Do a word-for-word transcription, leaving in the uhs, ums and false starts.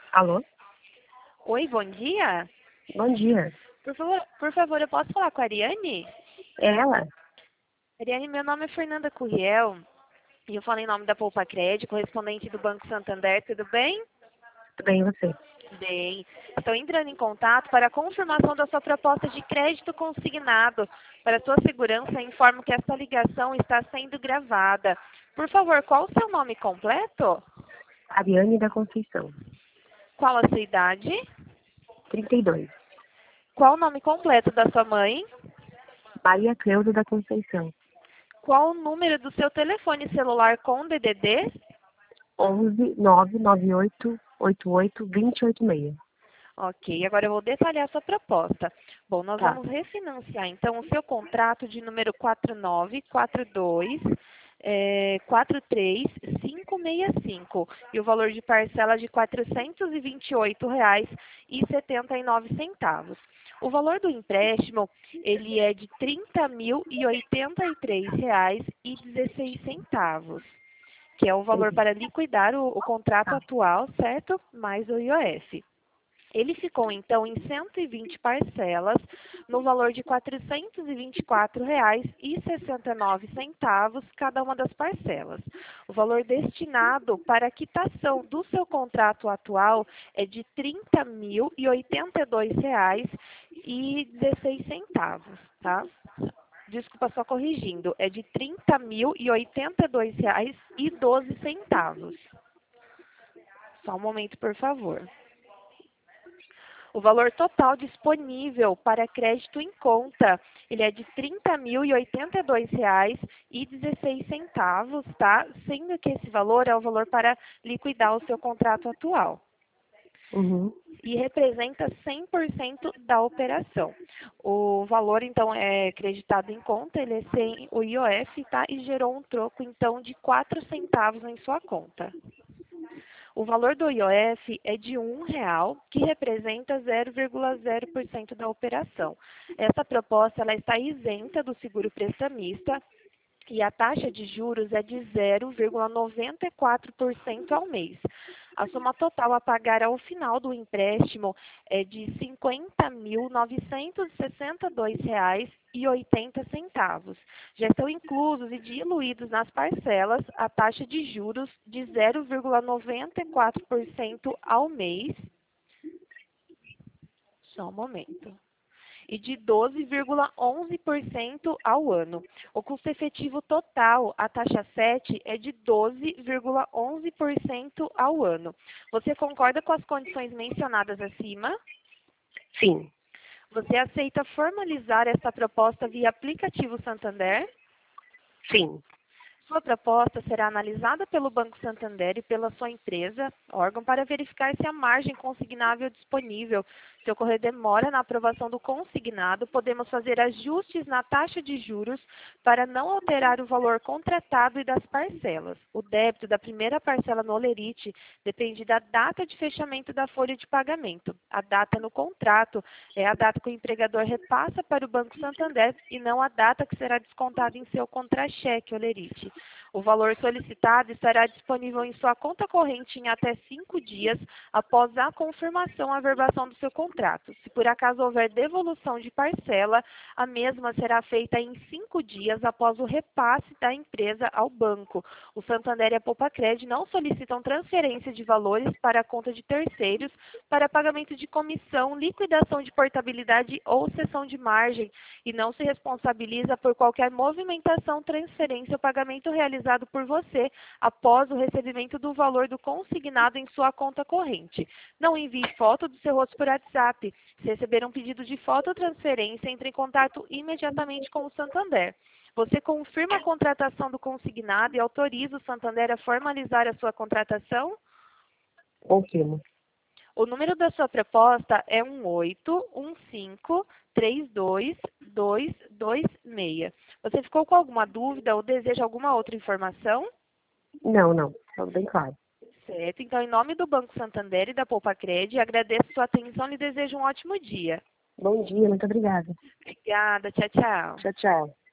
Alô? Oi, bom dia. Bom dia. Por favor, por favor, eu posso falar com a Ariane? É ela? Ariane, meu nome é Fernanda Curriel e eu falo em nome da Poupa Crédito, correspondente do Banco Santander, tudo bem? Tudo bem, e você? Bem. Estou entrando em contato para a confirmação da sua proposta de crédito consignado. Para sua segurança, informo que esta ligação está sendo gravada. Por favor, qual o seu nome completo? Ariane da Conceição. Qual a sua idade? trinta e dois. Qual o nome completo da sua mãe? Maria Cleusa da Conceição. Qual o número do seu telefone celular com D D D? onze nove nove oito oito oito dois oito seis. Ok, agora eu vou detalhar a sua proposta. Bom, nós Tá. vamos refinanciar, então, o seu contrato de número quatro nove quatro dois é, quatro três cinco seis cinco e o valor de parcela de quatrocentos e vinte e oito reais e setenta e nove centavos. O valor do empréstimo, ele é de trinta mil e oitenta e três reais e dezesseis centavos, que é o valor Entendi. para liquidar o, o contrato Tá. atual, certo? Mais o I O F. Ele ficou, então, em cento e vinte parcelas, no valor de quatrocentos e vinte e quatro reais e sessenta e nove centavos cada uma das parcelas. O valor destinado para a quitação do seu contrato atual é de trinta mil e oitenta e dois reais e dezesseis centavos, tá? Desculpa, só corrigindo, é de trinta mil e oitenta e dois reais e doze centavos. Só um momento, por favor. O valor total disponível para crédito em conta, ele é de trinta mil e oitenta e dois reais e dezesseis centavos, tá? Sendo que esse valor é o valor para liquidar o seu contrato atual. Uhum. E representa cem por cento da operação. O valor, então, é creditado em conta, ele é sem o I O F, tá? E gerou um troco, então, de quatro centavos em sua conta. O valor do I O F é de um real, que representa zero vírgula zero por cento da operação. Essa proposta ela está isenta do seguro prestamista e a taxa de juros é de zero vírgula noventa e quatro por cento ao mês. A soma total a pagar ao final do empréstimo é de cinquenta mil novecentos e sessenta e dois reais e oitenta centavos. Já estão inclusos e diluídos nas parcelas a taxa de juros de zero vírgula noventa e quatro por cento ao mês. Só um momento. E de doze vírgula onze por cento ao ano. O custo efetivo total, a taxa sete, é de doze vírgula onze por cento ao ano. Você concorda com as condições mencionadas acima? Sim. Você aceita formalizar essa proposta via aplicativo Santander? Sim. Sua proposta será analisada pelo Banco Santander e pela sua empresa, órgão, para verificar se a margem consignável disponível. Se ocorrer demora na aprovação do consignado, podemos fazer ajustes na taxa de juros para não alterar o valor contratado e das parcelas. O débito da primeira parcela no Olerite depende da data de fechamento da folha de pagamento. A data no contrato é a data que o empregador repassa para o Banco Santander e não a data que será descontada em seu contra-cheque Olerite. O valor solicitado estará disponível em sua conta corrente em até cinco dias após a confirmação à averbação do seu contrato. Se por acaso houver devolução de parcela, a mesma será feita em cinco dias após o repasse da empresa ao banco. O Santander e a Poupa-Cred não solicitam transferência de valores para a conta de terceiros para pagamento de comissão, liquidação de portabilidade ou cessão de margem e não se responsabiliza por qualquer movimentação, transferência ou pagamento realizado por você após o recebimento do valor do consignado em sua conta corrente. Não envie foto do seu rosto por WhatsApp. Se receber um pedido de foto ou transferência, entre em contato imediatamente com o Santander. Você confirma a contratação do consignado e autoriza o Santander a formalizar a sua contratação? Confirmo. O número da sua proposta é um oito um cinco três dois dois dois seis. Você ficou com alguma dúvida ou deseja alguma outra informação? Não, não. Tá bem claro. Certo. Então, em nome do Banco Santander e da Poupa-Cred, agradeço sua atenção e lhe desejo um ótimo dia. Bom dia, muito obrigada. Obrigada. Tchau, tchau. Tchau, tchau.